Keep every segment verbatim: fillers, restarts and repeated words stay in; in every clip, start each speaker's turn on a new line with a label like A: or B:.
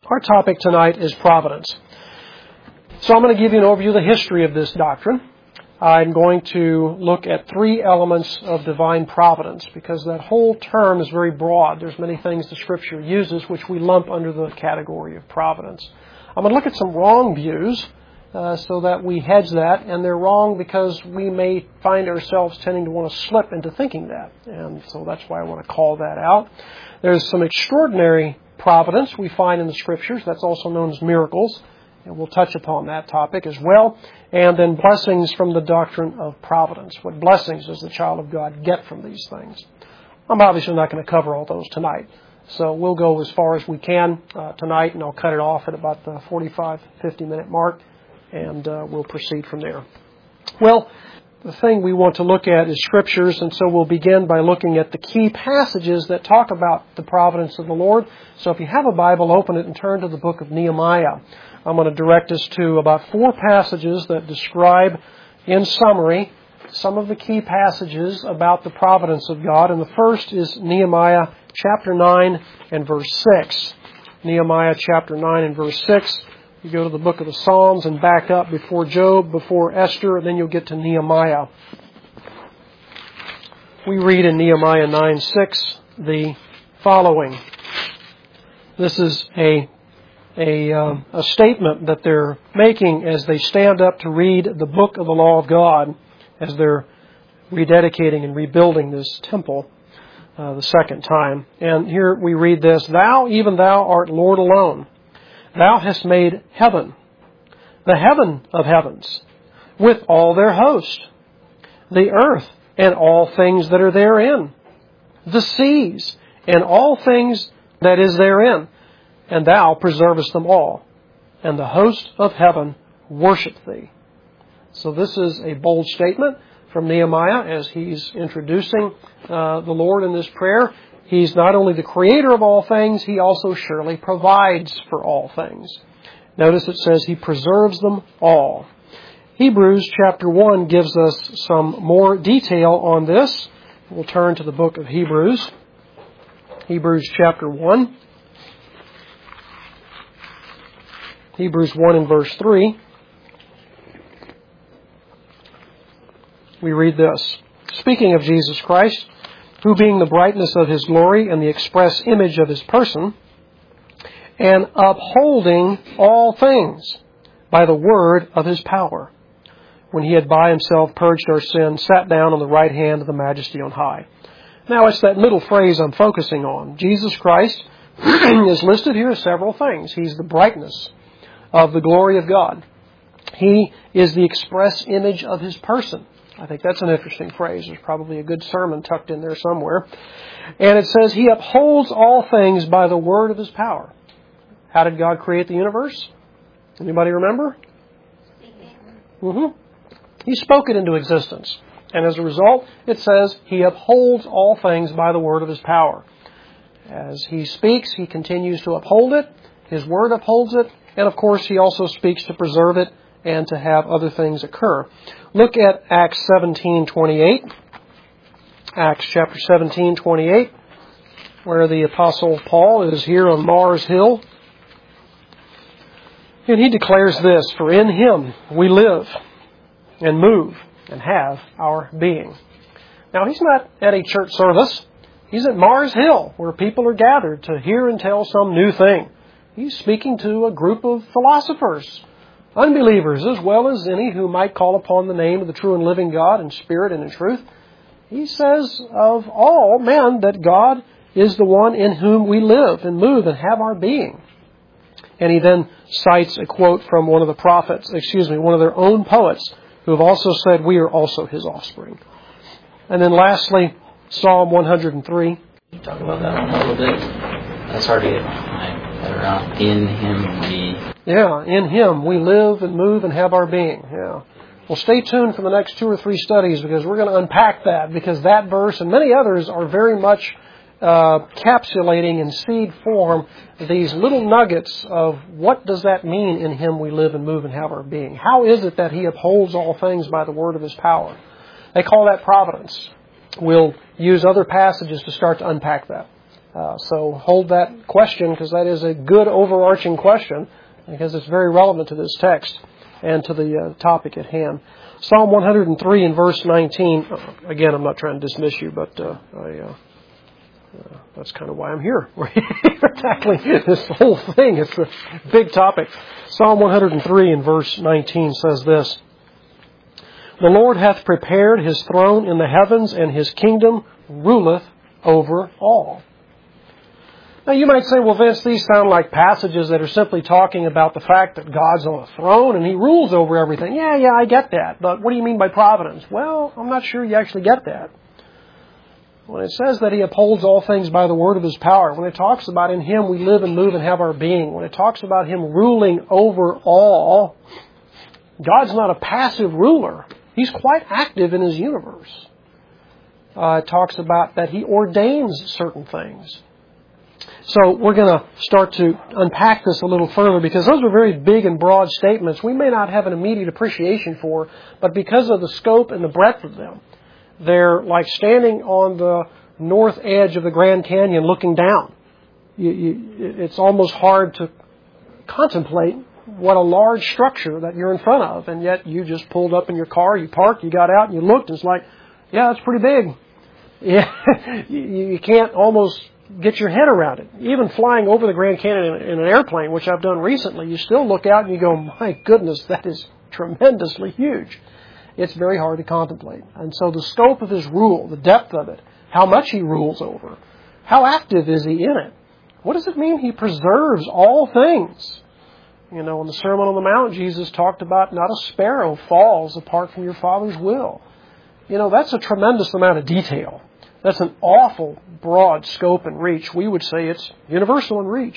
A: Our topic tonight is providence. So I'm going to give you an overview of the history of this doctrine. I'm going to look at three elements of divine providence because that whole term is very broad. There's many things the Scripture uses which we lump under the category of providence. I'm going to look at some wrong views uh, so that we hedge that, and they're wrong because we may find ourselves tending to want to slip into thinking that. And so that's why I want to call that out. There's some extraordinary providence we find in the Scriptures. That's also known as miracles. And we'll touch upon that topic as well. And then blessings from the doctrine of providence. What blessings does the child of God get from these things? I'm obviously not going to cover all those tonight. So we'll go as far as we can uh, tonight, and I'll cut it off at about the forty-five, fifty minute mark, and uh, we'll proceed from there. Well, the thing we want to look at is Scriptures, and so we'll begin by looking at the key passages that talk about the providence of the Lord. So if you have a Bible, open it and turn to the book of Nehemiah. I'm going to direct us to about four passages that describe, in summary, some of the key passages about the providence of God. And the first is Nehemiah chapter nine and verse six. Nehemiah chapter nine and verse six. You go to the book of the Psalms and back up before Job, before Esther, and then you'll get to Nehemiah. We read in Nehemiah nine six the following. This is a a, uh, a statement that they're making as they stand up to read the book of the law of God, as they're rededicating and rebuilding this temple uh, the second time. And here we read this: Thou, even thou, art Lord alone. Thou hast made heaven, the heaven of heavens, with all their host, the earth and all things that are therein, the seas and all things that is therein, and thou preservest them all, and the host of heaven worship thee. So this is a bold statement from Nehemiah as he's introducing uh, the Lord in this prayer. He's not only the creator of all things, He also surely provides for all things. Notice it says He preserves them all. Hebrews chapter one gives us some more detail on this. We'll turn to the book of Hebrews. Hebrews chapter one. Hebrews one and verse three. We read this: Speaking of Jesus Christ, who being the brightness of His glory and the express image of His person, and upholding all things by the word of His power, when He had by Himself purged our sins, sat down on the right hand of the Majesty on high. Now it's that middle phrase I'm focusing on. Jesus Christ is listed here as several things. He's the brightness of the glory of God. He is the express image of His person. I think that's an interesting phrase. There's probably a good sermon tucked in there somewhere. And it says, He upholds all things by the word of His power. How did God create the universe? Anybody remember? Mm-hmm. He spoke it into existence. And as a result, it says, He upholds all things by the word of His power. As He speaks, He continues to uphold it. His word upholds it. And of course, He also speaks to preserve it and to have other things occur. Look at Acts seventeen twenty-eight. Acts chapter seventeen twenty-eight, where the Apostle Paul is here on Mars Hill. And he declares this: For in Him we live and move and have our being. Now, he's not at a church service. He's at Mars Hill, where people are gathered to hear and tell some new thing. He's speaking to a group of philosophers, unbelievers, as well as any who might call upon the name of the true and living God in spirit and in truth. He says of all men that God is the one in whom we live and move and have our being. And he then cites a quote from one of the prophets, excuse me, one of their own poets, who have also said, we are also His offspring. And then lastly, Psalm one hundred three.
B: Can you talk about that one a little bit? That's hard to get my head around. In Him we...
A: Yeah, in Him we live and move and have our being. Yeah. Well, stay tuned for the next two or three studies because we're going to unpack that, because that verse and many others are very much uh, capsulating in seed form these little nuggets of what does that mean, in Him we live and move and have our being. How is it that He upholds all things by the word of His power? They call that providence. We'll use other passages to start to unpack that. Uh, so hold that question, because that is a good overarching question, because it's very relevant to this text and to the uh, topic at hand. Psalm one hundred three and verse nineteen. Again, I'm not trying to dismiss you, but uh, I, uh, uh, that's kind of why I'm here. We're tackling this whole thing. It's a big topic. Psalm one hundred three and verse nineteen says this: "The Lord hath prepared His throne in the heavens, and His kingdom ruleth over all." Now you might say, well, Vince, these sound like passages that are simply talking about the fact that God's on a throne and He rules over everything. Yeah, yeah, I get that. But what do you mean by providence? Well, I'm not sure you actually get that. When it says that He upholds all things by the word of His power, when it talks about in Him we live and move and have our being, when it talks about Him ruling over all, God's not a passive ruler. He's quite active in His universe. Uh, it talks about that He ordains certain things. So we're going to start to unpack this a little further, because those are very big and broad statements we may not have an immediate appreciation for, but because of the scope and the breadth of them, they're like standing on the north edge of the Grand Canyon looking down. You, you, it's almost hard to contemplate what a large structure that you're in front of, and yet you just pulled up in your car, you parked, you got out, and you looked, and it's like, yeah, that's pretty big. Yeah, you, you can't almost get your head around it. Even flying over the Grand Canyon in, in an airplane, which I've done recently, you still look out and you go, my goodness, that is tremendously huge. It's very hard to contemplate. And so the scope of His rule, the depth of it, how much He rules over, how active is He in it? What does it mean He preserves all things? You know, in the Sermon on the Mount, Jesus talked about not a sparrow falls apart from your Father's will. You know, that's a tremendous amount of detail. That's an awful broad scope and reach. We would say it's universal in reach.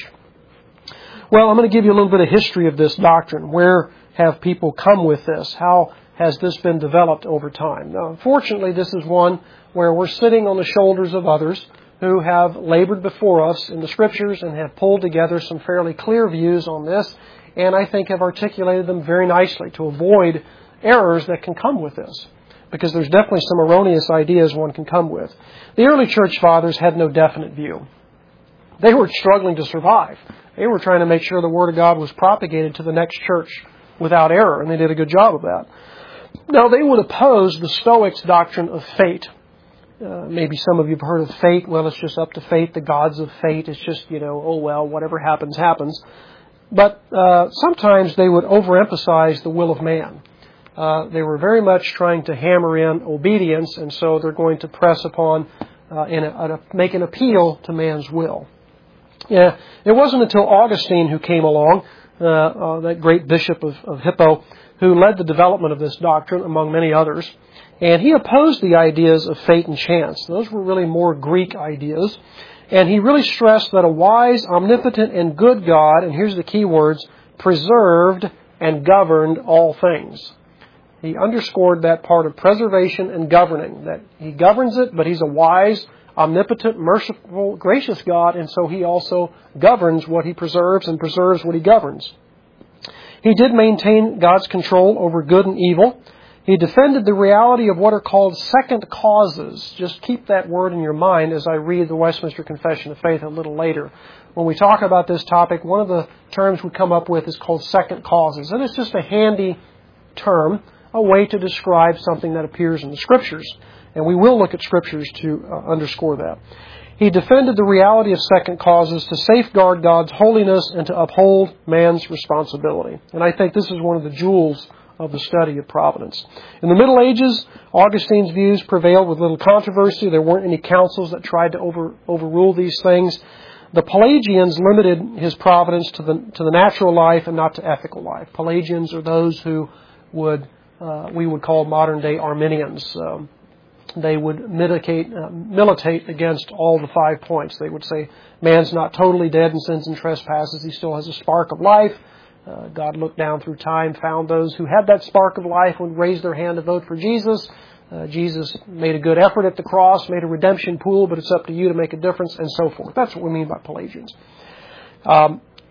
A: Well, I'm going to give you a little bit of history of this doctrine. Where have people come with this? How has this been developed over time? Now, fortunately, this is one where we're sitting on the shoulders of others who have labored before us in the Scriptures and have pulled together some fairly clear views on this, and I think have articulated them very nicely to avoid errors that can come with this, because there's definitely some erroneous ideas one can come with. The early church fathers had no definite view. They were struggling to survive. They were trying to make sure the Word of God was propagated to the next church without error, and they did a good job of that. Now, they would oppose the Stoics' doctrine of fate. Uh, maybe some of you have heard of fate. Well, it's just up to fate, the gods of fate. It's just, you know, oh, well, whatever happens, happens. But uh, sometimes they would overemphasize the will of man. Uh, they were very much trying to hammer in obedience, and so they're going to press upon uh, and uh, make an appeal to man's will. Yeah, it wasn't until Augustine who came along, uh, uh, that great bishop of, of Hippo, who led the development of this doctrine among many others, and he opposed the ideas of fate and chance. Those were really more Greek ideas, and he really stressed that a wise, omnipotent, and good God, and here's the key words, preserved and governed all things. He underscored that part of preservation and governing, that He governs it, but He's a wise, omnipotent, merciful, gracious God, and so He also governs what He preserves and preserves what He governs. He did maintain God's control over good and evil. He defended the reality of what are called second causes. Just keep that word in your mind as I read the Westminster Confession of Faith a little later. When we talk about this topic, one of the terms we come up with is called second causes, and it's just a handy term, a way to describe something that appears in the Scriptures. And we will look at Scriptures to uh, underscore that. He defended the reality of second causes to safeguard God's holiness and to uphold man's responsibility. And I think this is one of the jewels of the study of providence. In the Middle Ages, Augustine's views prevailed with little controversy. There weren't any councils that tried to over, overrule these things. The Pelagians limited his providence to the, to the natural life and not to ethical life. Pelagians are those who would Uh, we would call modern-day Arminians. Um, they would mitigate, uh, militate against all the five points. They would say man's not totally dead in sins and trespasses. He still has a spark of life. Uh, God looked down through time, found those who had that spark of life, would raise their hand to vote for Jesus. Uh, Jesus made a good effort at the cross, made a redemption pool, but it's up to you to make a difference, and so forth. That's what we mean by Pelagians. Um,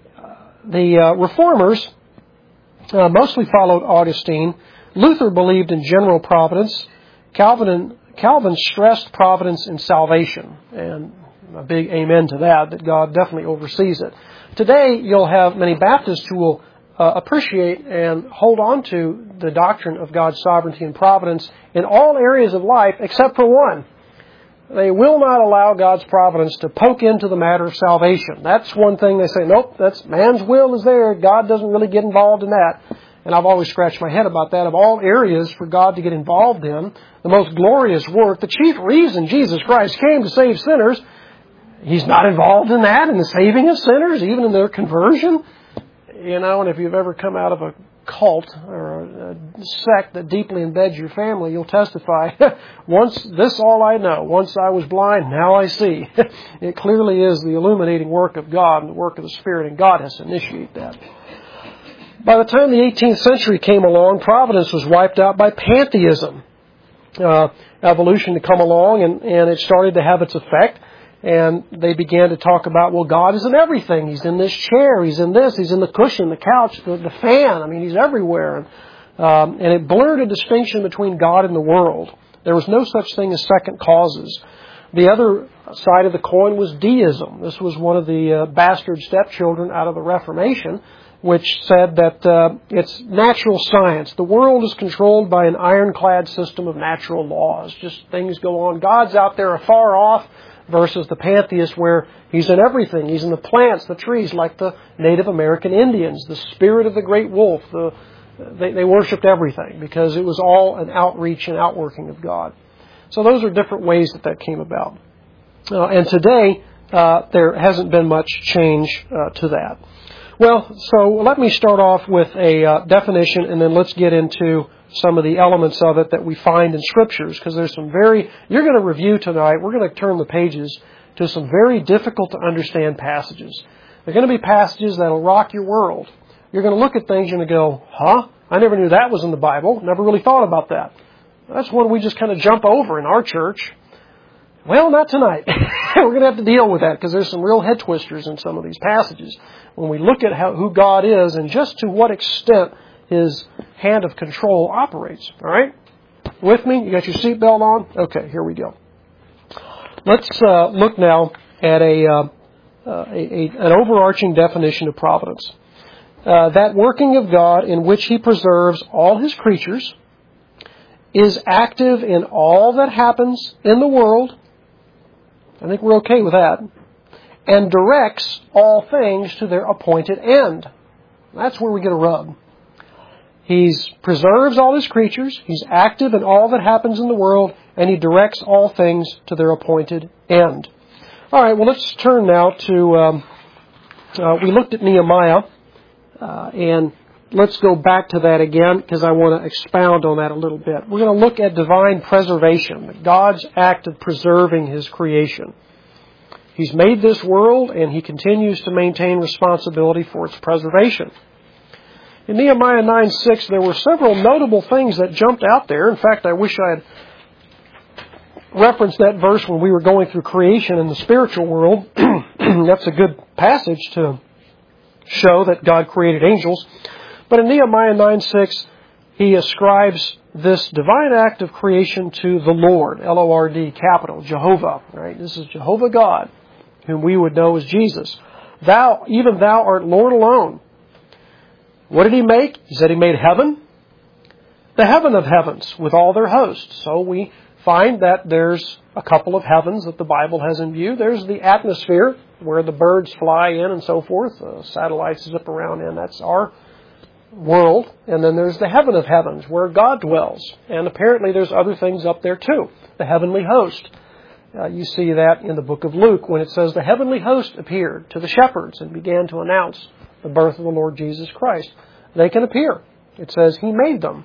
A: the uh, Reformers uh, mostly followed Augustine. Luther believed in general providence. Calvin, and, Calvin stressed providence in salvation. And a big amen to that, that God definitely oversees it. Today, you'll have many Baptists who will uh, appreciate and hold on to the doctrine of God's sovereignty and providence in all areas of life except for one. They will not allow God's providence to poke into the matter of salvation. That's one thing they say, nope, that's man's will is there. God doesn't really get involved in that. And I've always scratched my head about that. Of all areas for God to get involved in, the most glorious work, the chief reason Jesus Christ came to save sinners, He's not involved in that, in the saving of sinners, even in their conversion. You know, and if you've ever come out of a cult or a sect that deeply embeds your family, you'll testify, once this all I know, once I was blind, now I see. It clearly is the illuminating work of God and the work of the Spirit, and God has to initiate that. By the time the eighteenth century came along, providence was wiped out by pantheism. Uh, evolution to come along, and, and it started to have its effect. And they began to talk about, well, God is in everything. He's in this chair. He's in this. He's in the cushion, the couch, the, the fan. I mean, He's everywhere. And, um, and it blurred a distinction between God and the world. There was no such thing as second causes. The other side of the coin was deism. This was one of the uh, bastard stepchildren out of the Reformation, which said that uh, it's natural science. The world is controlled by an ironclad system of natural laws. Just things go on. God's out there afar off, versus the pantheist where He's in everything. He's in the plants, the trees, like the Native American Indians, the spirit of the great wolf. The, they, they worshipped everything because it was all an outreach and outworking of God. So those are different ways that that came about. Uh, and today, uh, there hasn't been much change uh, to that. Well, so let me start off with a uh, definition, and then let's get into some of the elements of it that we find in Scriptures, because there's some very, you're going to review tonight, we're going to turn the pages to some very difficult to understand passages. They're going to be passages that will rock your world. You're going to look at things and you go, huh? I never knew that was in the Bible. Never really thought about that. That's one we just kind of jump over in our church. Well, not tonight. We're going to have to deal with that because there's some real head twisters in some of these passages. When we look at how, who God is and just to what extent His hand of control operates. All right? With me? You got your seatbelt on? Okay, here we go. Let's uh, look now at a, uh, uh, a, a an overarching definition of providence. Uh, that working of God in which He preserves all His creatures, is active in all that happens in the world. I think we're okay with that. And directs all things to their appointed end. That's where we get a rub. He preserves all His creatures. He's active in all that happens in the world. And He directs all things to their appointed end. All right, well, let's turn now to, um, uh, we looked at Nehemiah. Uh, and let's go back to that again because I want to expound on that a little bit. We're going to look at divine preservation, God's act of preserving His creation. He's made this world and He continues to maintain responsibility for its preservation. In Nehemiah nine six, there were several notable things that jumped out there. In fact, I wish I had referenced that verse when we were going through creation in the spiritual world. That's a good passage to show that God created angels. But in Nehemiah nine six, he ascribes this divine act of creation to the Lord, L O R D, capital, Jehovah. Right? This is Jehovah God, whom we would know as Jesus. Thou, even Thou art Lord alone. What did He make? He said He made heaven, the heaven of heavens, with all their hosts. So we find that there's a couple of heavens that the Bible has in view. There's the atmosphere, where the birds fly in and so forth. Uh, satellites zip around in. That's our world. And then there's the heaven of heavens, where God dwells. And apparently there's other things up there too. The heavenly host. Uh, you see that in the book of Luke when it says the heavenly host appeared to the shepherds and began to announce the birth of the Lord Jesus Christ. They can appear. It says He made them.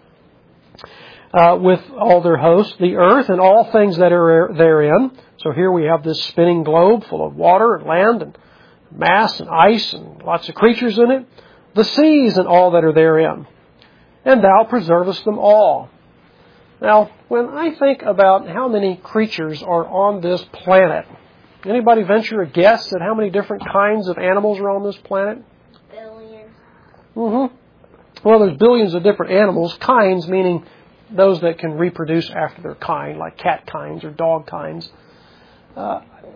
A: Uh, with all their hosts, the earth and all things that are therein. So here we have this spinning globe full of water and land and mass and ice and lots of creatures in it. The seas and all that are therein. And Thou preservest them all. Now, when I think about how many creatures are on this planet, anybody venture a guess at how many different kinds of animals are on this planet?
C: Billions.
A: Mm-hmm. Well, there's billions of different animals, kinds meaning those that can reproduce after their kind, like cat kinds or dog kinds. Uh,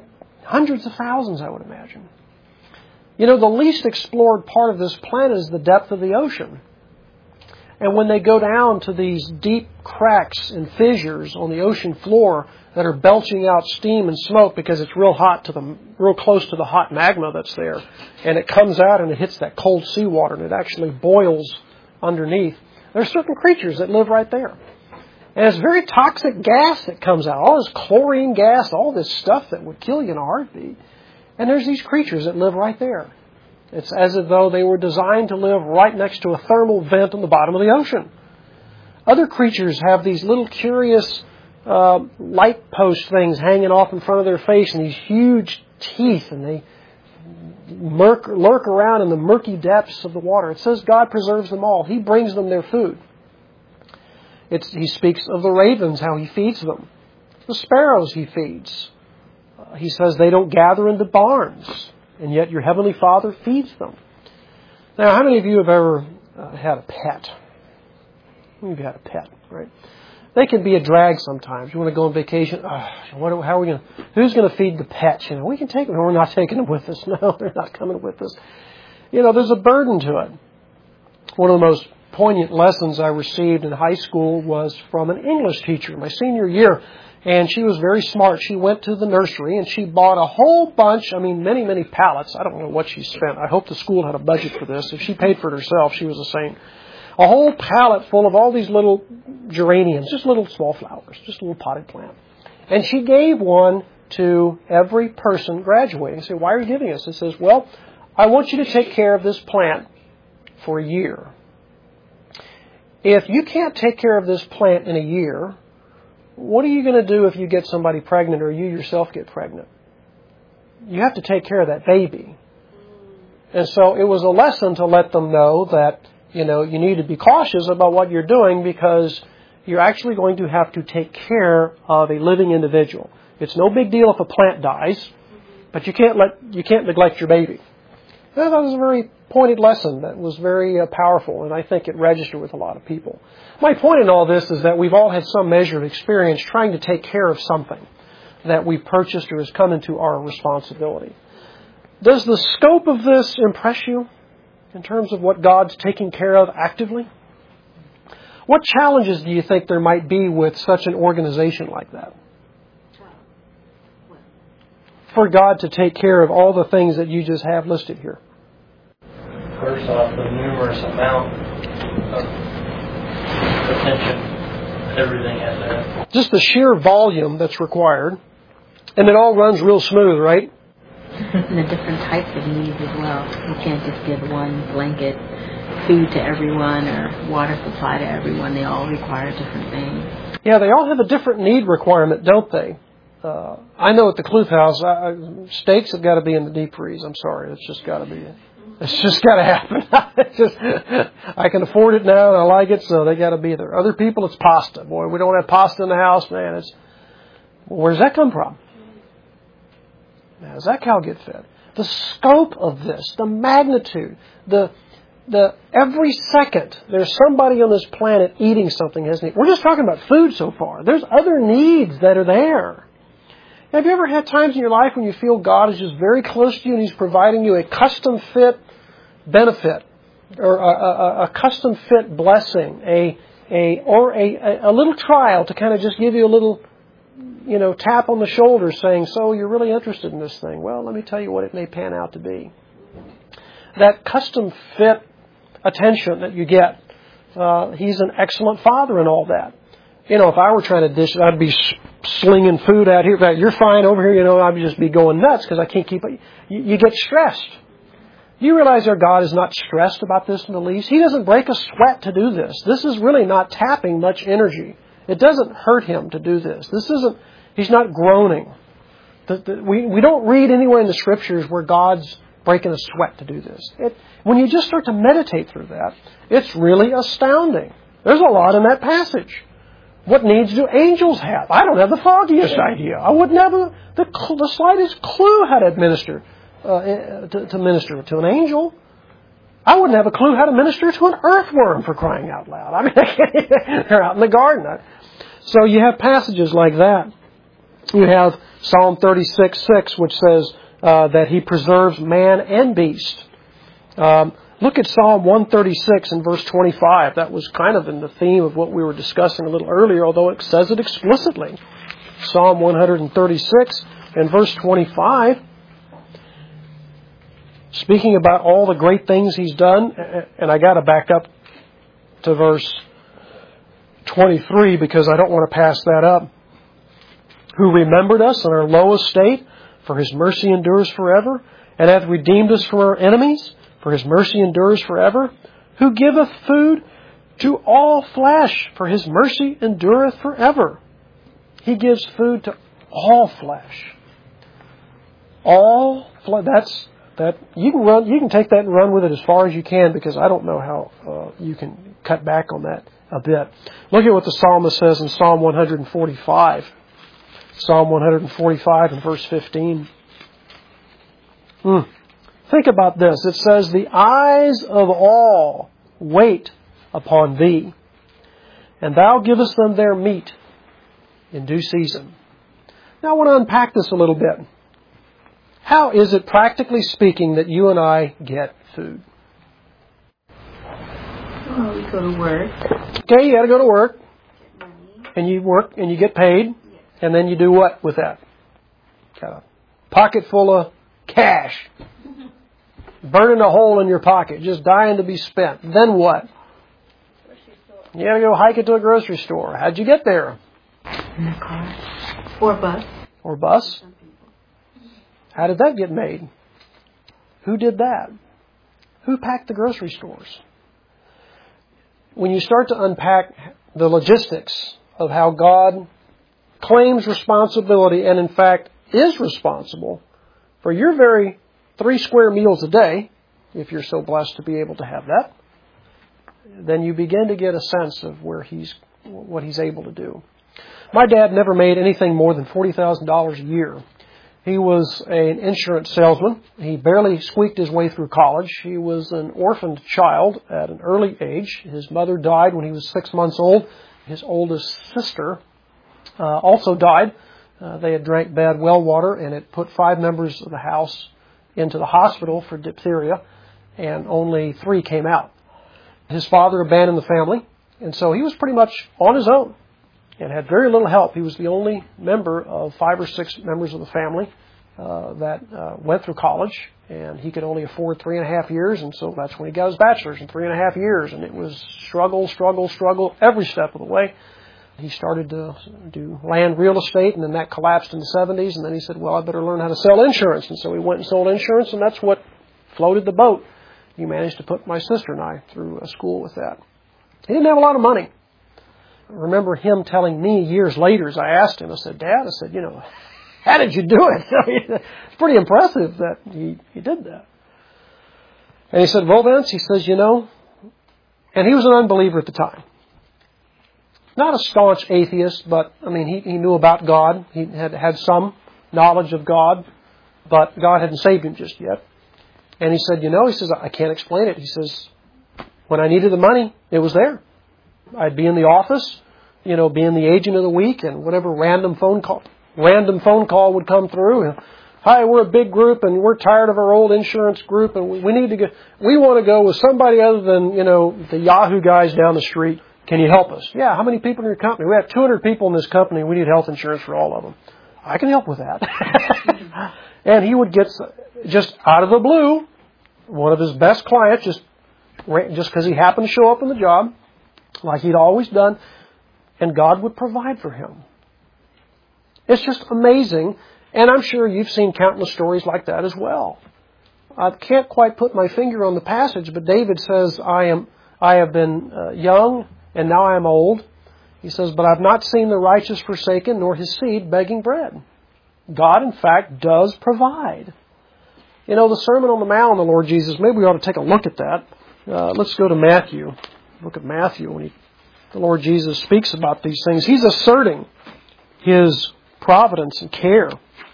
A: Hundreds of thousands, I would imagine. You know, the least explored part of this planet is the depth of the ocean. And when they go down to these deep cracks and fissures on the ocean floor that are belching out steam and smoke because it's real hot to the, real close to the hot magma that's there, and it comes out and it hits that cold seawater and it actually boils underneath, there are certain creatures that live right there. And it's very toxic gas that comes out, all this chlorine gas, all this stuff that would kill you in a heartbeat. And there's these creatures that live right there. It's as if though they were designed to live right next to a thermal vent on the bottom of the ocean. Other creatures have these little curious uh, light post things hanging off in front of their face and these huge teeth, and they murk, lurk around in the murky depths of the water. It says God preserves them all. He brings them their food. It's, he speaks of the ravens, how He feeds them. The sparrows He feeds. Uh, he says they don't gather into barns, and yet your Heavenly Father feeds them. Now, how many of you have ever uh, had a pet? You've had a pet, right? They can be a drag sometimes. You want to go on vacation. Oh, what, how are we going to, who's going to feed the pets? You know, we can take them. We're not taking them with us. No, they're not coming with us. You know, there's a burden to it. One of the most poignant lessons I received in high school was from an English teacher my senior year. And she was very smart. She went to the nursery and she bought a whole bunch, I mean, many, many pallets. I don't know what she spent. I hope the school had a budget for this. If she paid for it herself, she was a saint. A whole pallet full of all these little geraniums, just little small flowers, just a little potted plant. And she gave one to every person graduating. I said, why are you giving us? It says, well, I want you to take care of this plant for a year. If you can't take care of this plant in a year, what are you going to do if you get somebody pregnant or you yourself get pregnant? You have to take care of that baby. And so it was a lesson to let them know that, you know, you need to be cautious about what you're doing because you're actually going to have to take care of a living individual. It's no big deal if a plant dies, but you can't let you can't neglect your baby. That was a very pointed lesson that was very uh, powerful, and I think it registered with a lot of people. My point in all this is that we've all had some measure of experience trying to take care of something that we've purchased or has come into our responsibility. Does the scope of this impress you in terms of what God's taking care of actively? What challenges do you think there might be with such an organization like that? For God to take care of all the things that you just have listed here.
C: First off, the numerous amount of attention, everything at that.
A: Just the sheer volume that's required. And it all runs real smooth, right?
D: And the different types of needs as well. You can't just give one blanket food to everyone or water supply to everyone. They all require different things.
A: Yeah, they all have a different need requirement, don't they? Uh, I know at the Cluth House, I, steaks have got to be in the deep freeze. I'm sorry, it's just got to be. It's just got to happen. It's just, I can afford it now and I like it, so they got to be there. Other people, it's pasta. Boy, we don't have pasta in the house, man. It's well, where's that come from? How does that cow get fed? The scope of this, the magnitude, the the every second there's somebody on this planet eating something has need. We're just talking about food so far. There's other needs that are there. Have you ever had times in your life when you feel God is just very close to you and He's providing you a custom fit benefit or a, a, a custom fit blessing, a a or a, a little trial to kind of just give you a little, you know, tap on the shoulder saying, so you're really interested in this thing. Well, let me tell you what it may pan out to be. That custom fit attention that you get, uh, He's an excellent Father in all that. You know, if I were trying to dish it, I'd be slinging food out here. You're fine over here, you know, I'd just be going nuts because I can't keep it. You, you get stressed. Do you realize our God is not stressed about this in the least? He doesn't break a sweat to do this. This is really not tapping much energy. It doesn't hurt Him to do this. This isn't, He's not groaning. The, the, we, we don't read anywhere in the Scriptures where God's breaking a sweat to do this. It, when you just start to meditate through that, it's really astounding. There's a lot in that passage. What needs do angels have? I don't have the foggiest idea. I wouldn't have a, the, the slightest clue how to administer uh, to, to minister to an angel. I wouldn't have a clue how to minister to an earthworm, for crying out loud. I mean, they're out in the garden. So you have passages like that. You have Psalm thirty-six six, which says uh, that He preserves man and beast. Um, look at Psalm one thirty-six and verse twenty-five. That was kind of in the theme of what we were discussing a little earlier, although it says it explicitly. Psalm one thirty-six and verse twenty-five, speaking about all the great things He's done, and I got to back up to verse twenty-three because I don't want to pass that up. Who remembered us in our low estate, for His mercy endures forever, and hath redeemed us from our enemies, for His mercy endures forever. Who giveth food to all flesh, for His mercy endureth forever. He gives food to all flesh. All flesh. That's that. You can run. You can take that and run with it as far as you can, because I don't know how uh, you can cut back on that a bit. Look at what the psalmist says in Psalm one forty-five. Psalm one forty-five and verse fifteen. Hmm. Think about this. It says, "The eyes of all wait upon Thee, and Thou givest them their meat in due season." Now I want to unpack this a little bit. How is it, practically speaking, that you and I get food?
D: Well, we go to work.
A: Okay, you got to go to work, and you work and you get paid, and then you do what with that? Got a pocket full of cash, burning a hole in your pocket, just dying to be spent. Then what? You got to go hike it to a grocery store. How'd you get there?
D: In the car. Or bus.
A: Or bus. How did that get made? Who did that? Who packed the grocery stores? When you start to unpack the logistics of how God claims responsibility and in fact is responsible for your very three square meals a day, if you're so blessed to be able to have that, then you begin to get a sense of where he's, what He's able to do. My dad never made anything more than forty thousand dollars a year. He was an insurance salesman. He barely squeaked his way through college. He was an orphaned child at an early age. His mother died when he was six months old. His oldest sister uh, also died. Uh, they had drank bad well water, and it put five members of the house into the hospital for diphtheria, and only three came out. His father abandoned the family, and so he was pretty much on his own and had very little help. He was the only member of five or six members of the family uh, that uh, went through college, and he could only afford three and a half years, and so that's when he got his bachelor's in three and a half years, and it was struggle, struggle, struggle every step of the way. He started to do land real estate, and then that collapsed in the seventies, and then he said, well, I better learn how to sell insurance, and so he went and sold insurance, and that's what floated the boat. He managed to put my sister and I through a school with that. He didn't have a lot of money. I remember him telling me years later, as I asked him, I said, Dad, I said, you know, how did you do it? It's pretty impressive that he, he did that. And he said, well, Vince, he says, you know, and he was an unbeliever at the time. Not a staunch atheist, but, I mean, he, he knew about God. He had had some knowledge of God, but God hadn't saved him just yet. And he said, you know, he says, I can't explain it. He says, when I needed the money, it was there. I'd be in the office, you know, being the agent of the week, and whatever random phone call, random phone call would come through. Hi, we're a big group, and we're tired of our old insurance group, and we, we need to go. We want to go with somebody other than, you know, the Yahoo guys down the street. Can you help us? Yeah. How many people in your company? We have two hundred people in this company. We need health insurance for all of them. I can help with that. And he would get, just out of the blue, one of his best clients, just just because he happened to show up in the job, like he'd always done, and God would provide for him. It's just amazing, and I'm sure you've seen countless stories like that as well. I can't quite put my finger on the passage, but David says, I am, I have been uh, young, and now I am old. He says, but I've not seen the righteous forsaken, nor his seed begging bread. God, in fact, does provide. You know, the Sermon on the Mount, the Lord Jesus, maybe we ought to take a look at that. Uh, let's go to Matthew. Look at Matthew when he, the Lord Jesus speaks about these things. He's asserting His providence and care.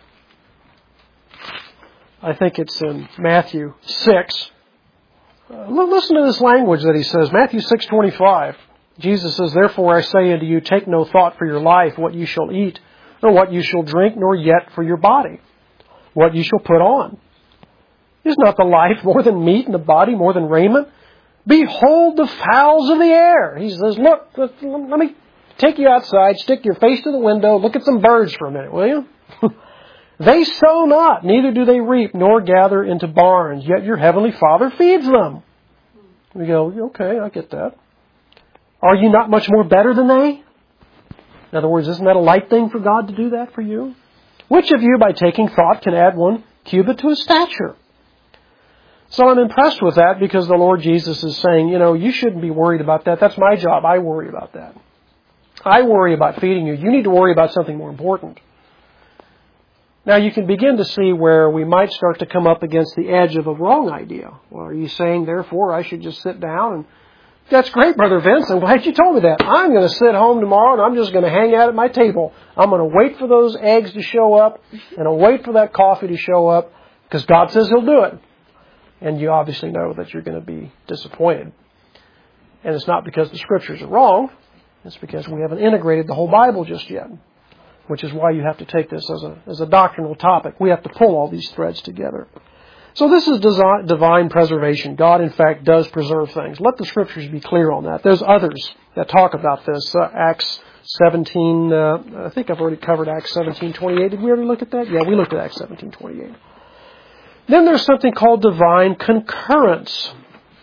A: I think it's in Matthew six. Uh, listen to this language that He says. Matthew six twenty-five. Jesus says, therefore I say unto you, take no thought for your life, what you shall eat, nor what you shall drink, nor yet for your body, what you shall put on. Is not the life more than meat, and the body more than raiment? Behold the fowls of the air. He says, look, let, let me take you outside, stick your face to the window, look at some birds for a minute, will you? They sow not, neither do they reap, nor gather into barns, yet your heavenly Father feeds them. We go, okay, I get that. Are you not much more better than they? In other words, isn't that a light thing for God to do that for you? Which of you, by taking thought, can add one cubit to his stature? So I'm impressed with that because the Lord Jesus is saying, you know, you shouldn't be worried about that. That's my job. I worry about that. I worry about feeding you. You need to worry about something more important. Now, you can begin to see where we might start to come up against the edge of a wrong idea. Well, are you saying, therefore, I should just sit down and... That's great, Brother Vince. I'm glad you told me that. I'm going to sit home tomorrow and I'm just going to hang out at my table. I'm going to wait for those eggs to show up and I'll wait for that coffee to show up because God says He'll do it. And you obviously know that you're going to be disappointed. And it's not because the Scriptures are wrong. It's because we haven't integrated the whole Bible just yet. Which is why you have to take this as a, as a doctrinal topic. We have to pull all these threads together. So this is design, divine preservation. God, in fact, does preserve things. Let the Scriptures be clear on that. There's others that talk about this. Uh, Acts seventeen, uh, I think I've already covered Acts seventeen twenty-eight. Did we already look at that? Yeah, we looked at Acts seventeen twenty-eight. Then there's something called divine concurrence.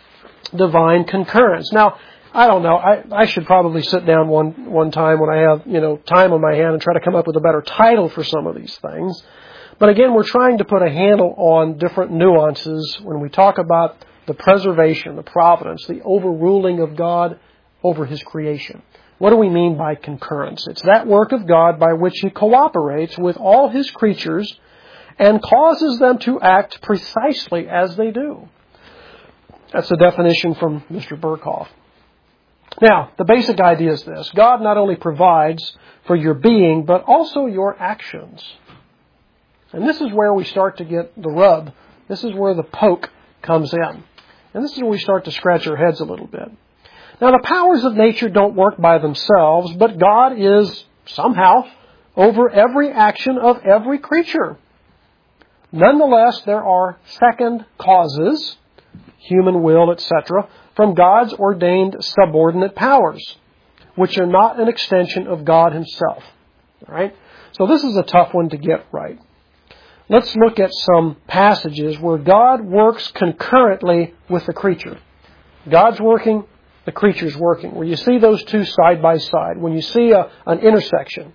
A: Divine concurrence. Now, I don't know. I, I should probably sit down one, one time when I have, you know, time on my hand and try to come up with a better title for some of these things. But again, we're trying to put a handle on different nuances when we talk about the preservation, the providence, the overruling of God over His creation. What do we mean by concurrence? It's that work of God by which He cooperates with all His creatures and causes them to act precisely as they do. That's the definition from Mister Berkhoff. Now, the basic idea is this. God not only provides for your being, but also your actions. And this is where we start to get the rub. This is where the poke comes in. And this is where we start to scratch our heads a little bit. Now, the powers of nature don't work by themselves, but God is somehow over every action of every creature. Nonetheless, there are second causes, human will, et cetera, from God's ordained subordinate powers, which are not an extension of God Himself. All right? So this is a tough one to get right. Let's look at some passages where God works concurrently with the creature. God's working, the creature's working. Where you see those two side by side, when you see a, an intersection.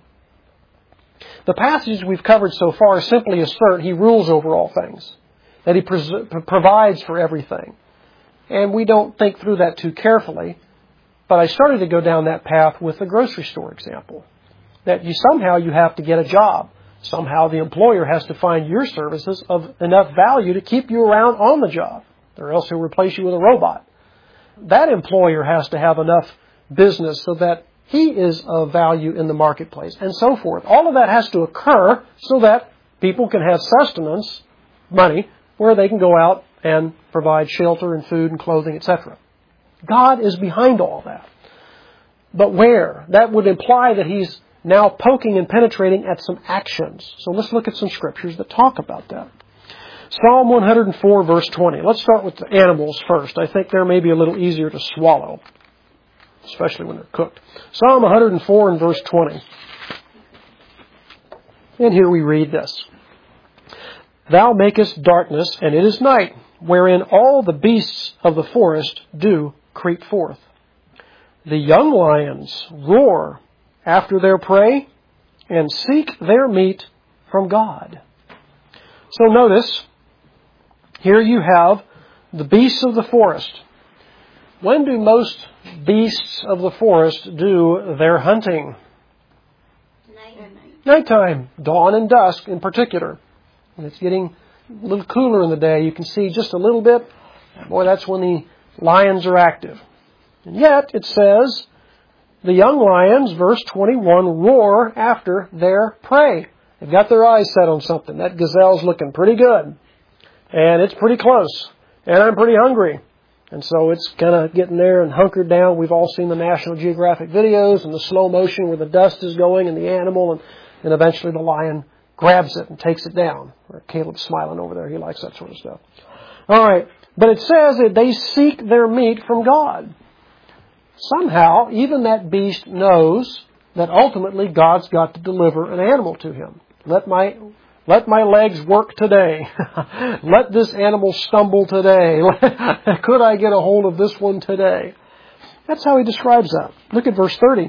A: The passages we've covered so far simply assert He rules over all things, that He pres- provides for everything. And we don't think through that too carefully, but I started to go down that path with the grocery store example. That you somehow you have to get a job. Somehow the employer has to find your services of enough value to keep you around on the job, or else he'll replace you with a robot. That employer has to have enough business so that he is of value in the marketplace, and so forth. All of that has to occur so that people can have sustenance, money, where they can go out and provide shelter and food and clothing, et cetera. God is behind all that. But where? That would imply that He's now poking and penetrating at some actions. So let's look at some scriptures that talk about that. Psalm one hundred four, verse twenty. Let's start with the animals first. I think they're maybe a little easier to swallow, especially when they're cooked. Psalm one hundred four and verse twenty. And here we read this. Thou makest darkness, and it is night, wherein all the beasts of the forest do creep forth. The young lions roar after their prey, and seek their meat from God. So notice, here you have the beasts of the forest. When do most beasts of the forest do their hunting? Night. Nighttime, dawn and dusk in particular. When it's getting a little cooler in the day, you can see just a little bit. Boy, that's when the lions are active. And yet, it says, the young lions, verse twenty-one, roar after their prey. They've got their eyes set on something. That gazelle's looking pretty good. And it's pretty close. And I'm pretty hungry. And so it's kind of getting there and hunkered down. We've all seen the National Geographic videos and the slow motion where the dust is going and the animal. And and eventually the lion grabs it and takes it down. Or Caleb's smiling over there. He likes that sort of stuff. All right. But it says that they seek their meat from God. Somehow, even that beast knows that ultimately God's got to deliver an animal to him. Let my let my legs work today. Let this animal stumble today. Could I get a hold of this one today? That's how he describes that. Look at verse thirty.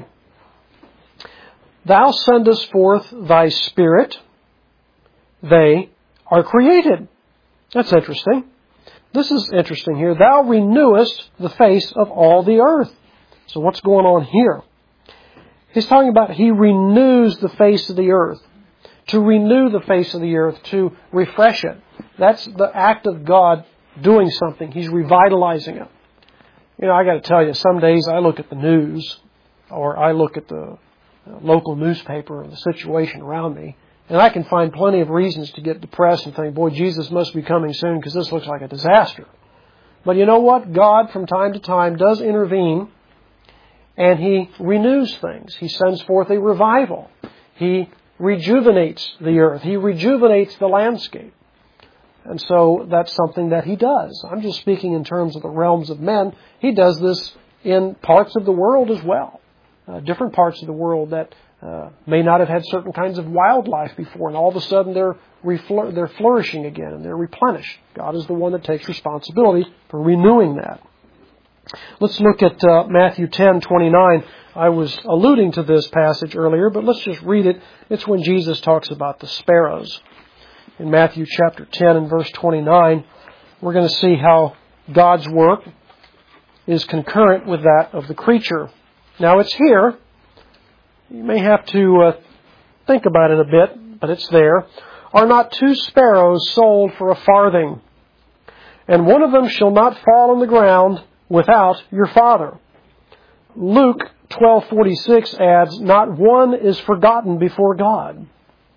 A: Thou sendest forth thy spirit, they are created. That's interesting. This is interesting here. Thou renewest the face of all the earth. So what's going on here? He's talking about he renews the face of the earth. To renew the face of the earth, to refresh it. That's the act of God doing something. He's revitalizing it. You know, I got to tell you, some days I look at the news, or I look at the local newspaper or the situation around me, and I can find plenty of reasons to get depressed and think, boy, Jesus must be coming soon because this looks like a disaster. But you know what? God, from time to time, does intervene, and He renews things. He sends forth a revival. He rejuvenates the earth. He rejuvenates the landscape. And so that's something that He does. I'm just speaking in terms of the realms of men. He does this in parts of the world as well. Uh, different parts of the world that uh, may not have had certain kinds of wildlife before, and all of a sudden they're refl- they're flourishing again and they're replenished. God is the one that takes responsibility for renewing that. Let's look at uh, Matthew ten twenty-nine. I was alluding to this passage earlier, but let's just read it. It's when Jesus talks about the sparrows. In Matthew chapter ten and verse twenty-nine, we're going to see how God's work is concurrent with that of the creature. Now it's here. You may have to uh, think about it a bit, but it's there. Are not two sparrows sold for a farthing? And one of them shall not fall on the ground without your Father. Luke twelve forty-six adds, not one is forgotten before God.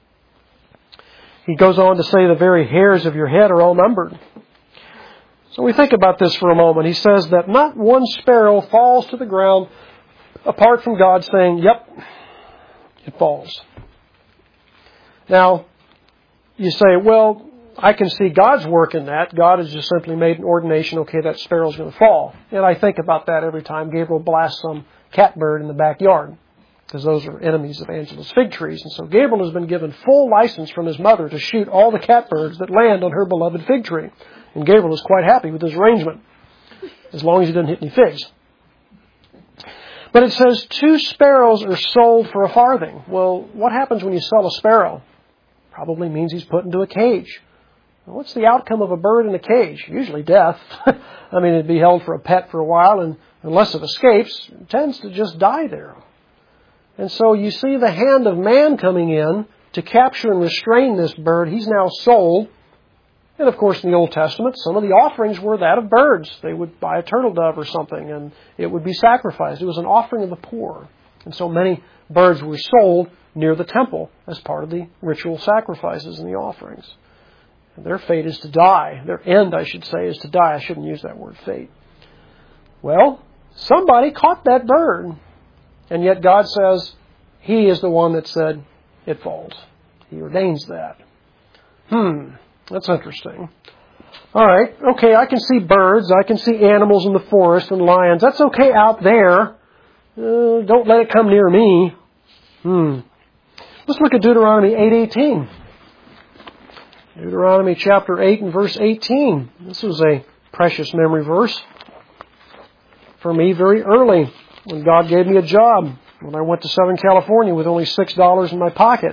A: He goes on to say the very hairs of your head are all numbered. So we think about this for a moment. He says that not one sparrow falls to the ground apart from God saying, yep, it falls. Now, you say, well, I can see God's work in that. God has just simply made an ordination, okay, that sparrow's going to fall. And I think about that every time Gabriel blasts some catbird in the backyard, because those are enemies of Angela's fig trees. And so Gabriel has been given full license from his mother to shoot all the catbirds that land on her beloved fig tree. And Gabriel is quite happy with this arrangement, as long as he doesn't hit any figs. But it says two sparrows are sold for a farthing. Well, what happens when you sell a sparrow? Probably means he's put into a cage. Well, what's the outcome of a bird in a cage? Usually death. I mean, it'd be held for a pet for a while, and unless it escapes, it tends to just die there. And so you see the hand of man coming in to capture and restrain this bird. He's now sold. And of course, in the Old Testament, some of the offerings were that of birds. They would buy a turtle dove or something, and it would be sacrificed. It was an offering of the poor. And so many birds were sold near the temple as part of the ritual sacrifices and the offerings. And their fate is to die. Their end, I should say, is to die. I shouldn't use that word fate. Well, somebody caught that bird. And yet God says He is the one that said it falls. He ordains that. Hmm. That's interesting. All right. Okay, I can see birds. I can see animals in the forest and lions. That's okay out there. Uh, don't let it come near me. Hmm. Let's look at Deuteronomy eight eighteen. Deuteronomy chapter eight and verse eighteen. This was a precious memory verse for me very early when God gave me a job when I went to Southern California with only six dollars in my pocket.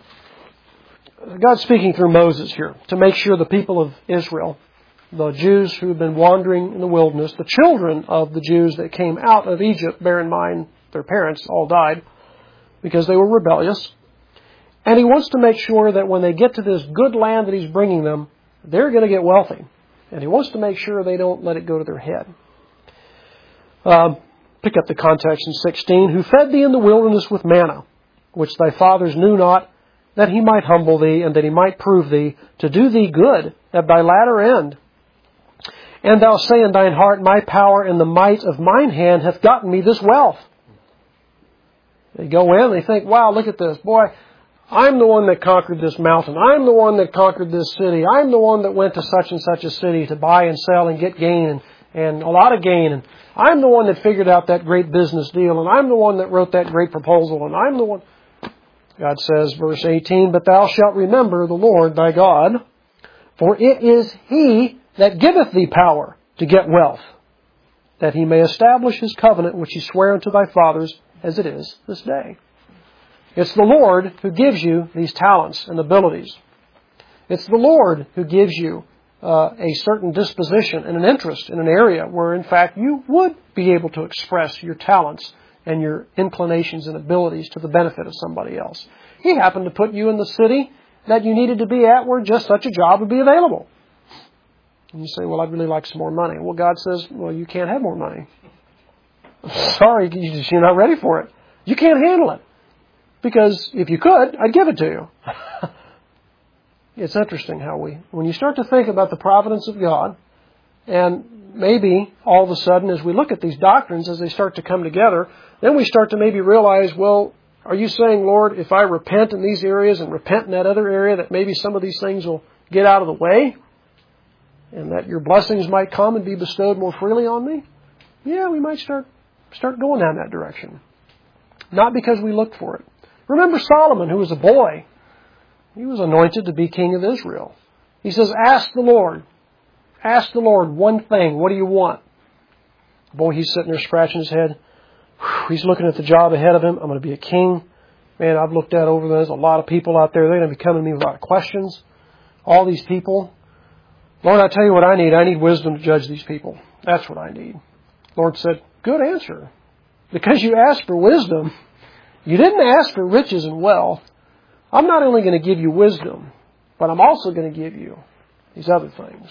A: God's speaking through Moses here to make sure the people of Israel, the Jews who have been wandering in the wilderness, the children of the Jews that came out of Egypt, bear in mind their parents all died because they were rebellious. And He wants to make sure that when they get to this good land that He's bringing them, they're going to get wealthy. And He wants to make sure they don't let it go to their head. Uh, pick up the context in sixteen. Who fed thee in the wilderness with manna, which thy fathers knew not, that He might humble thee, and that He might prove thee, to do thee good at thy latter end. And thou say in thine heart, my power and the might of mine hand hath gotten me this wealth. They go in, they think, wow, look at this. Boy, I'm the one that conquered this mountain. I'm the one that conquered this city. I'm the one that went to such and such a city to buy and sell and get gain and, and a lot of gain. And I'm the one that figured out that great business deal. And I'm the one that wrote that great proposal. And I'm the one... God says, verse eighteen, but thou shalt remember the Lord thy God, for it is He that giveth thee power to get wealth, that He may establish His covenant which He sware unto thy fathers as it is this day. It's the Lord who gives you these talents and abilities. It's the Lord who gives you uh, a certain disposition and an interest in an area where, in fact, you would be able to express your talents and your inclinations and abilities to the benefit of somebody else. He happened to put you in the city that you needed to be at where just such a job would be available. And you say, well, I'd really like some more money. Well, God says, well, you can't have more money. Sorry, you're not ready for it. You can't handle it. Because if you could, I'd give it to you. It's interesting how we, when you start to think about the providence of God, and maybe all of a sudden as we look at these doctrines, as they start to come together, then we start to maybe realize, well, are you saying, Lord, if I repent in these areas and repent in that other area, that maybe some of these things will get out of the way? And that your blessings might come and be bestowed more freely on me? Yeah, we might start start going down that direction. Not because we looked for it. Remember Solomon, who was a boy. He was anointed to be king of Israel. He says, ask the Lord. Ask the Lord one thing. What do you want? Boy, he's sitting there scratching his head. He's looking at the job ahead of him. I'm going to be a king. Man, I've looked at over there. There's a lot of people out there. They're going to be coming to me with a lot of questions. All these people. Lord, I tell you what I need. I need wisdom to judge these people. That's what I need. Lord said, good answer. Because you asked for wisdom, you didn't ask for riches and wealth. I'm not only going to give you wisdom, but I'm also going to give you these other things.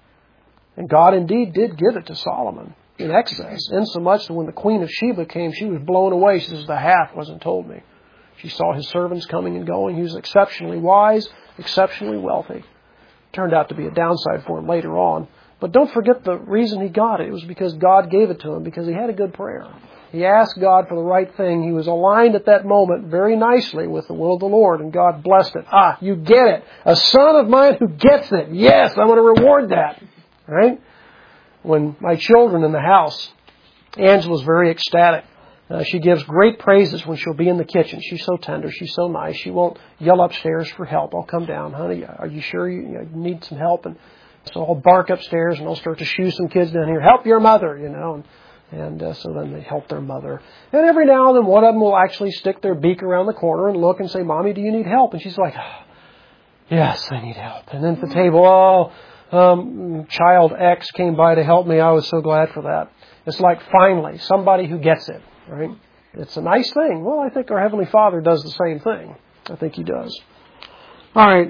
A: And God indeed did give it to Solomon in excess, insomuch that when the Queen of Sheba came, she was blown away. She says, the half wasn't told me. She saw his servants coming and going. He was exceptionally wise, exceptionally wealthy. Turned out to be a downside for him later on. But don't forget the reason he got it. It was because God gave it to him, because he had a good prayer. He asked God for the right thing. He was aligned at that moment very nicely with the will of the Lord, and God blessed it. Ah, you get it. A son of mine who gets it. Yes, I'm going to reward that. Right? When my children in the house, Angela's very ecstatic. Uh, she gives great praises when she'll be in the kitchen. She's so tender. She's so nice. She won't yell upstairs for help. I'll come down. Honey, are you sure you, you know, need some help? And so I'll bark upstairs and I'll start to shoo some kids down here. Help your mother, you know. And, and uh, so then they help their mother. And every now and then one of them will actually stick their beak around the corner and look and say, Mommy, do you need help? And she's like, oh, yes, I need help. And then at the table, oh, um, child X came by to help me. I was so glad for that. It's like finally somebody who gets it. Right? It's a nice thing. Well, I think our Heavenly Father does the same thing. I think He does. All right.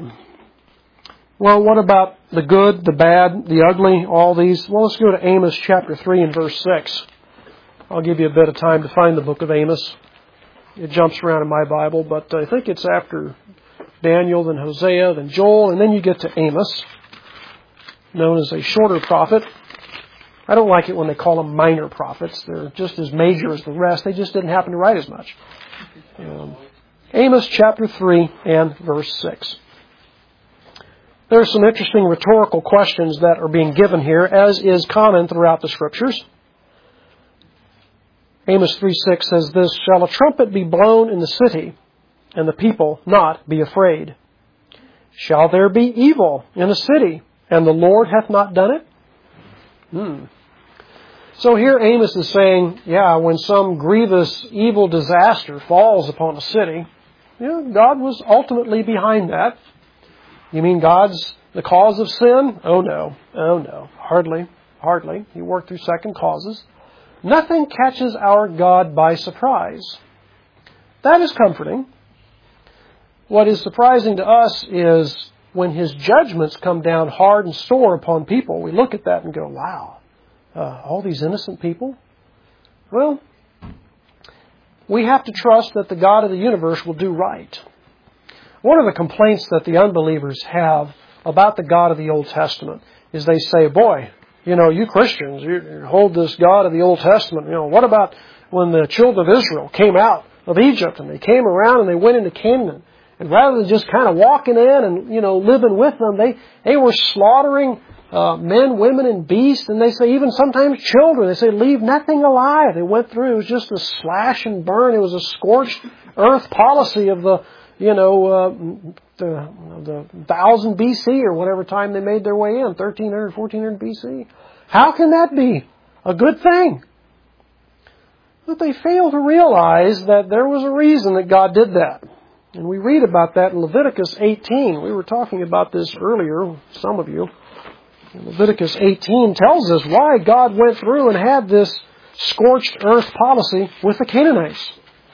A: Well, what about the good, the bad, the ugly, all these? Well, let's go to Amos chapter three and verse six. I'll give you a bit of time to find the book of Amos. It jumps around in my Bible, but I think it's after Daniel, then Hosea, then Joel, and then you get to Amos, known as a shorter prophet. I don't like it when they call them minor prophets. They're just as major as the rest. They just didn't happen to write as much. Um, Amos chapter three and verse six. There are some interesting rhetorical questions that are being given here, as is common throughout the Scriptures. Amos three six says this, shall a trumpet be blown in the city, and the people not be afraid? Shall there be evil in a city, and the Lord hath not done it? Hmm. So here Amos is saying, yeah, when some grievous evil disaster falls upon a city, you know, God was ultimately behind that. You mean God's the cause of sin? Oh no, oh no, hardly, hardly. He worked through second causes. Nothing catches our God by surprise. That is comforting. What is surprising to us is when His judgments come down hard and sore upon people, we look at that and go, wow, uh, all these innocent people? Well, we have to trust that the God of the universe will do right. One of the complaints that the unbelievers have about the God of the Old Testament is they say, boy, you know, you Christians, you hold this God of the Old Testament. You know, what about when the children of Israel came out of Egypt and they came around and they went into Canaan? And rather than just kind of walking in and, you know, living with them, they, they were slaughtering uh, men, women, and beasts. And they say even sometimes children. They say leave nothing alive. They went through. It was just a slash and burn. It was a scorched earth policy of the, you know, uh, the, the one thousand B C or whatever time they made their way in, thirteen hundred, fourteen hundred B C. How can that be a good thing? But they fail to realize that there was a reason that God did that. And we read about that in Leviticus eighteen. We were talking about this earlier, some of you. And Leviticus eighteen tells us why God went through and had this scorched earth policy with the Canaanites.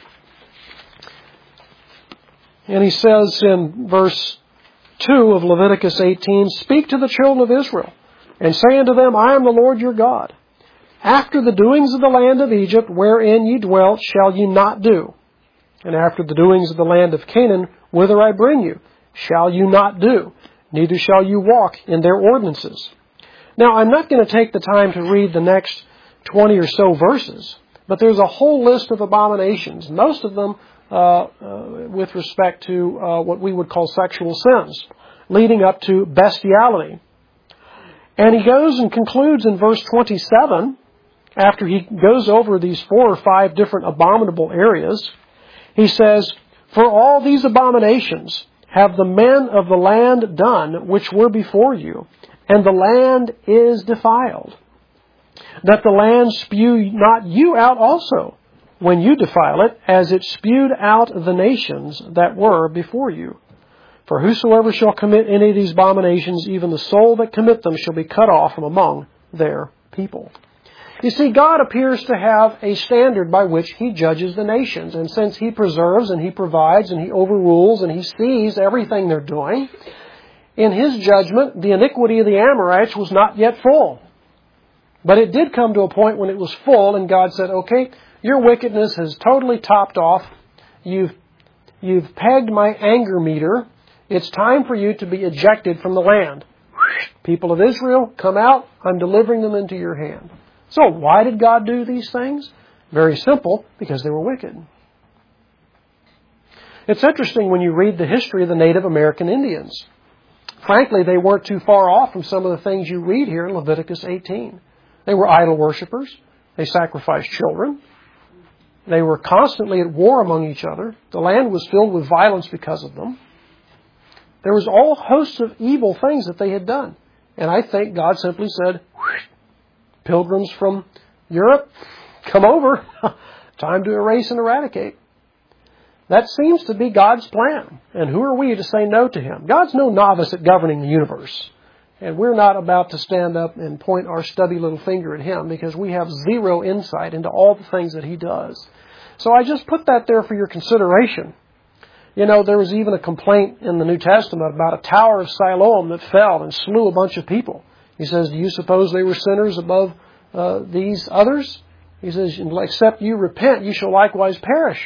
A: And he says in verse two of Leviticus eighteen, "Speak to the children of Israel, and say unto them, I am the Lord your God. After the doings of the land of Egypt, wherein ye dwelt, shall ye not do. And after the doings of the land of Canaan, whither I bring you, shall you not do, neither shall you walk in their ordinances." Now, I'm not going to take the time to read the next twenty or so verses, but there's a whole list of abominations, most of them uh, uh, with respect to uh, what we would call sexual sins, leading up to bestiality. And he goes and concludes in verse twenty-seven, after he goes over these four or five different abominable areas, he says, "For all these abominations have the men of the land done which were before you, and the land is defiled. That the land spew not you out also, when you defile it, as it spewed out the nations that were before you. For whosoever shall commit any of these abominations, even the soul that commit them shall be cut off from among their people." You see, God appears to have a standard by which He judges the nations. And since He preserves and He provides and He overrules and He sees everything they're doing, in His judgment, the iniquity of the Amorites was not yet full. But it did come to a point when it was full, and God said, okay, your wickedness has totally topped off. You've, you've pegged my anger meter. It's time for you to be ejected from the land. People of Israel, come out. I'm delivering them into your hand. So why did God do these things? Very simple, because they were wicked. It's interesting when you read the history of the Native American Indians. Frankly, they weren't too far off from some of the things you read here in Leviticus eighteen. They were idol worshippers. They sacrificed children. They were constantly at war among each other. The land was filled with violence because of them. There was all hosts of evil things that they had done. And I think God simply said, pilgrims from Europe, come over. Time to erase and eradicate. That seems to be God's plan. And who are we to say no to Him? God's no novice at governing the universe. And we're not about to stand up and point our stubby little finger at Him, because we have zero insight into all the things that He does. So I just put that there for your consideration. You know, there was even a complaint in the New Testament about a tower of Siloam that fell and slew a bunch of people. He says, do you suppose they were sinners above uh, these others? He says, except you repent, you shall likewise perish.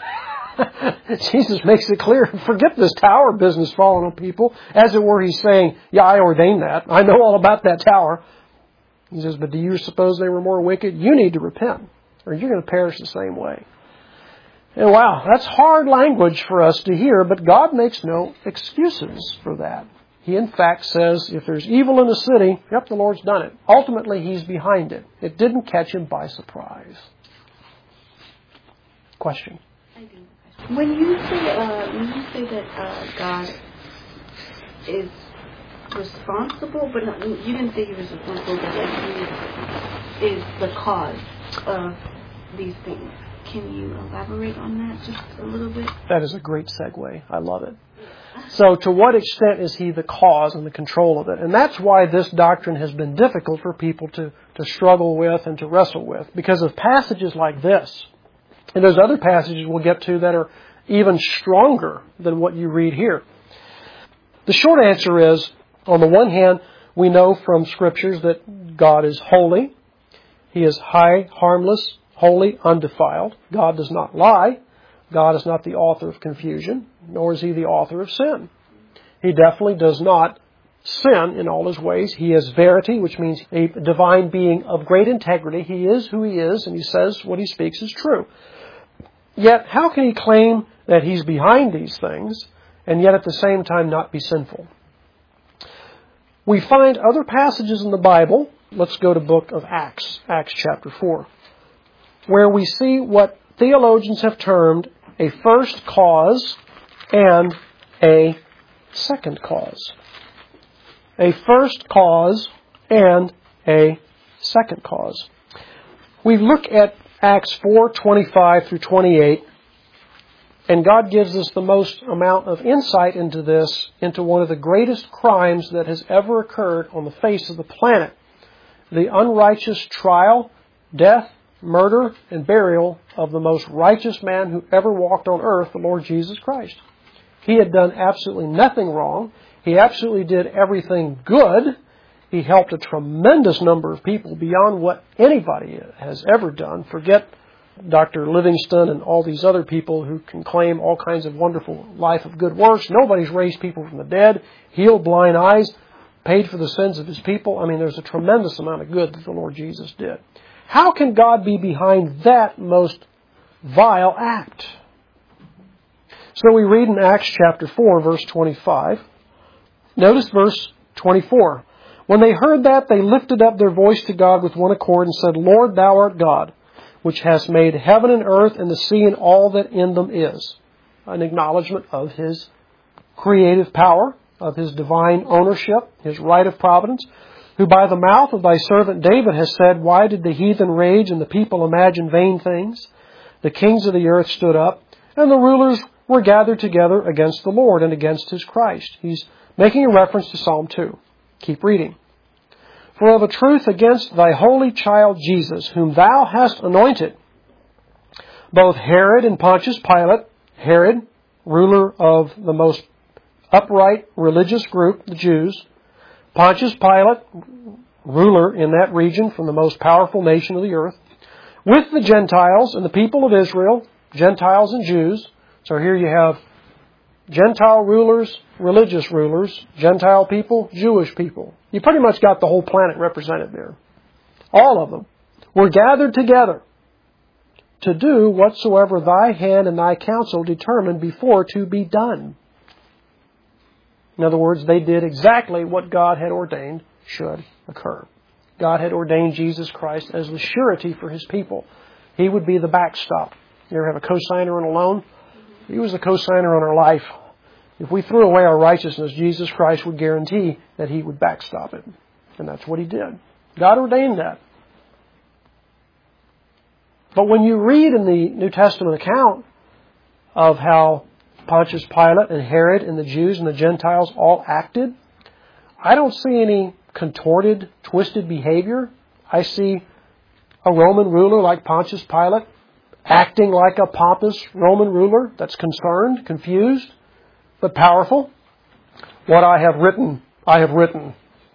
A: Jesus makes it clear, forget this tower business falling on people. As it were, He's saying, yeah, I ordained that. I know all about that tower. He says, but do you suppose they were more wicked? You need to repent, or you're going to perish the same way. And wow, that's hard language for us to hear, but God makes no excuses for that. He, in fact, says, if there's evil in the city, yep, the Lord's done it. Ultimately, He's behind it. It didn't catch Him by surprise. Question?
D: When you say uh, when you say that uh, God is responsible, but not, you didn't say He was responsible, but that He is the cause of these things. Can you elaborate on that just a little bit?
A: That is a great segue. I love it. So to what extent is He the cause and the control of it? And that's why this doctrine has been difficult for people to, to struggle with and to wrestle with, because of passages like this. And there's other passages we'll get to that are even stronger than what you read here. The short answer is, on the one hand, we know from Scriptures that God is holy. He is high, harmless, holy, undefiled. God does not lie. God is not the author of confusion, nor is He the author of sin. He definitely does not sin in all His ways. He is verity, which means a divine being of great integrity. He is who He is, and He says what He speaks is true. Yet, how can He claim that He's behind these things and yet at the same time not be sinful. We find other passages in the Bible. Let's go to the book of Acts, Acts chapter four, where we see what theologians have termed a first cause and a second cause. A first cause and a second cause. We look at Acts four, twenty-five through twenty-eight, and God gives us the most amount of insight into this, into one of the greatest crimes that has ever occurred on the face of the planet. The unrighteous trial, death, murder, and burial of the most righteous man who ever walked on earth, the Lord Jesus Christ. He had done absolutely nothing wrong. He absolutely did everything good. He helped a tremendous number of people beyond what anybody has ever done. Forget Doctor Livingston and all these other people who can claim all kinds of wonderful life of good works. Nobody's raised people from the dead, healed blind eyes, paid for the sins of His people. I mean, there's a tremendous amount of good that the Lord Jesus did. How can God be behind that most vile act? So we read in Acts chapter four, verse twenty-five. Notice verse twenty-four. When they heard that, they lifted up their voice to God with one accord and said, Lord, Thou art God, which hast made heaven and earth and the sea and all that in them is. An acknowledgement of His creative power, of His divine ownership, His right of providence, who by the mouth of Thy servant David has said, Why did the heathen rage and the people imagine vain things? The kings of the earth stood up, and the rulers were gathered together against the Lord and against His Christ. He's making a reference to Psalm two. Keep reading. For of a truth against Thy holy child Jesus, whom Thou hast anointed, both Herod and Pontius Pilate, Herod, ruler of the most upright religious group, the Jews, Pontius Pilate, ruler in that region from the most powerful nation of the earth, with the Gentiles and the people of Israel, Gentiles and Jews. So here you have Gentile rulers, religious rulers, Gentile people, Jewish people. You pretty much got the whole planet represented there. All of them were gathered together to do whatsoever Thy hand and Thy counsel determined before to be done. In other words, they did exactly what God had ordained should occur. God had ordained Jesus Christ as the surety for His people. He would be the backstop. You ever have a cosigner on a loan? He was the cosigner on our life. If we threw away our righteousness, Jesus Christ would guarantee that He would backstop it. And that's what He did. God ordained that. But when you read in the New Testament account of how Pontius Pilate and Herod and the Jews and the Gentiles all acted, I don't see any contorted, twisted behavior. I see a Roman ruler like Pontius Pilate acting like a pompous Roman ruler that's concerned, confused, but powerful. What I have written, I have written.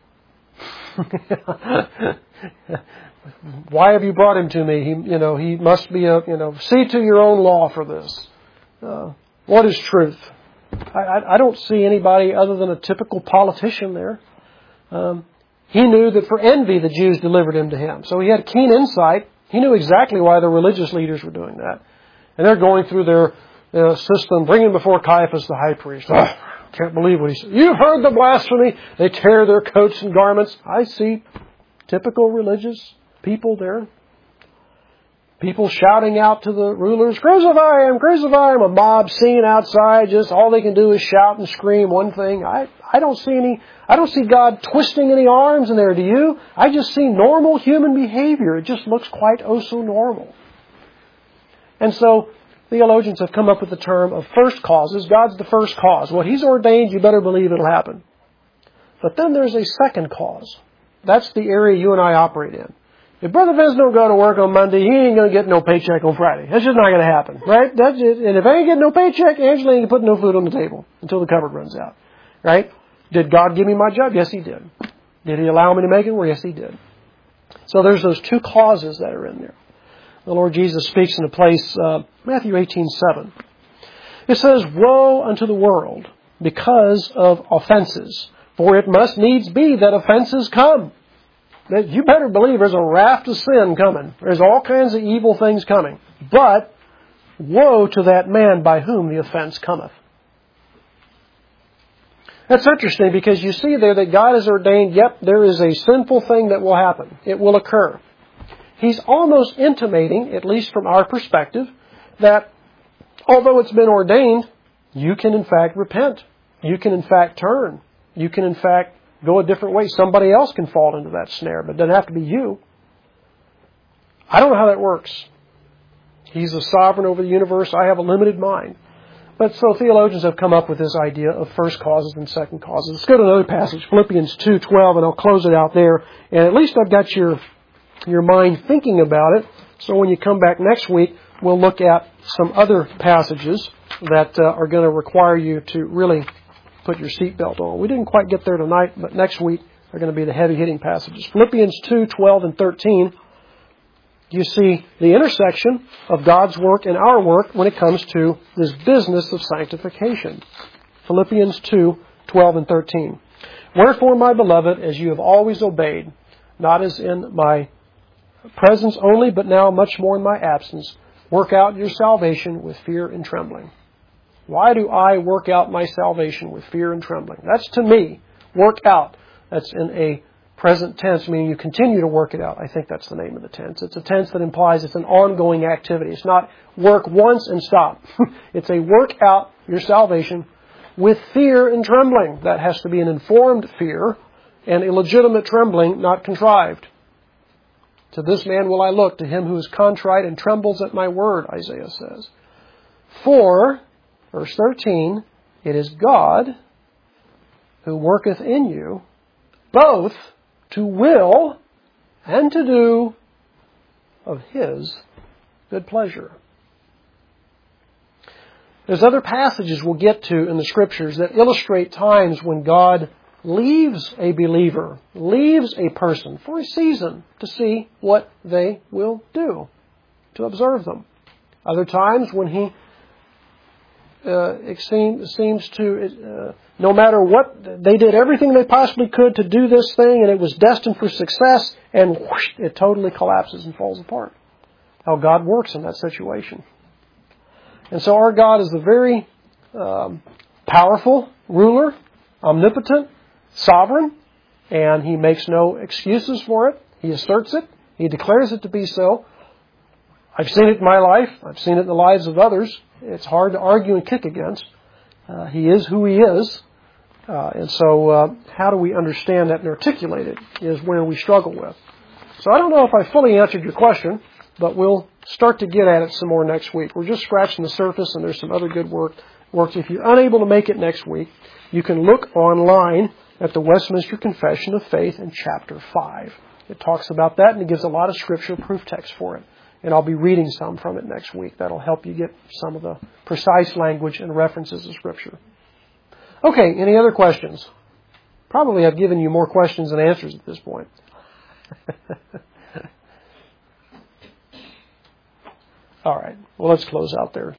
A: Why have you brought him to me? He, you know, he must be a, you know, see to your own law for this. Uh, what is truth? I, I, I don't see anybody other than a typical politician there. Um, he knew that for envy the Jews delivered him to him. So he had keen insight. He knew exactly why the religious leaders were doing that. And they're going through their uh, system, bringing before Caiaphas the high priest. Oh, can't believe what he said. You've heard the blasphemy. They tear their coats and garments. I see typical religious people there. People shouting out to the rulers, crucify him, crucify him. A mob singing outside. Just all they can do is shout and scream one thing. I, I don't see any, I don't see God twisting any arms in there, do you? I just see normal human behavior. It just looks quite oh so normal. And so theologians have come up with the term of first causes. God's the first cause. What He's ordained, you better believe it'll happen. But then there's a second cause. That's the area you and I operate in. If Brother Vince don't go to work on Monday, he ain't going to get no paycheck on Friday. That's just not going to happen, right? That's it. And if I ain't getting no paycheck, Angela ain't putting no food on the table until the cupboard runs out, right? Did God give me my job? Yes, He did. Did He allow me to make it? Well, yes, He did. So there's those two causes that are in there. The Lord Jesus speaks in a place, uh, Matthew eighteen seven. It says, Woe unto the world because of offenses, for it must needs be that offenses come. You better believe there's a raft of sin coming. There's all kinds of evil things coming. But woe to that man by whom the offense cometh. That's interesting because you see there that God has ordained, yep, there is a sinful thing that will happen. It will occur. He's almost intimating, at least from our perspective, that although it's been ordained, you can in fact repent. You can in fact turn. You can in fact go a different way. Somebody else can fall into that snare, but it doesn't have to be you. I don't know how that works. He's a sovereign over the universe. I have a limited mind. But so theologians have come up with this idea of first causes and second causes. Let's go to another passage, Philippians two twelve, and I'll close it out there. And at least I've got your, your mind thinking about it. So when you come back next week, we'll look at some other passages that uh, are going to require you to really put your seatbelt on. We didn't quite get there tonight, but next week are going to be the heavy-hitting passages. Philippians two twelve and thirteen. You see the intersection of God's work and our work when it comes to this business of sanctification. Philippians two twelve and thirteen. Wherefore, my beloved, as you have always obeyed, not as in my presence only, but now much more in my absence, work out your salvation with fear and trembling. Why do I work out my salvation with fear and trembling? That's to me, work out. That's in a present tense, meaning you continue to work it out. I think that's the name of the tense. It's a tense that implies it's an ongoing activity. It's not work once and stop. It's a work out your salvation with fear and trembling. That has to be an informed fear and a legitimate trembling, not contrived. To this man will I look, to him who is contrite and trembles at my word, Isaiah says. For, verse thirteen, it is God who worketh in you both to will and to do of His good pleasure. There's other passages we'll get to in the Scriptures that illustrate times when God leaves a believer, leaves a person for a season to see what they will do, to observe them. Other times when He uh, it seems, seems to, uh, no matter what, they did everything they possibly could to do this thing and it was destined for success, and whoosh, it totally collapses and falls apart. How God works in that situation. And so our God is a very um, powerful ruler, omnipotent, sovereign, and He makes no excuses for it. He asserts it. He declares it to be so. I've seen it in my life. I've seen it in the lives of others. It's hard to argue and kick against. Uh, he is who He is. Uh, and so uh, how do we understand that and articulate it is where we struggle with. So I don't know if I fully answered your question, but we'll start to get at it some more next week. We're just scratching the surface, and there's some other good work. works. If you're unable to make it next week, you can look online at the Westminster Confession of Faith in chapter five. It talks about that, and it gives a lot of scriptural proof text for it. And I'll be reading some from it next week. That'll help you get some of the precise language and references of Scripture. Okay, any other questions? Probably I've given you more questions than answers at this point. All right, well, let's close out there.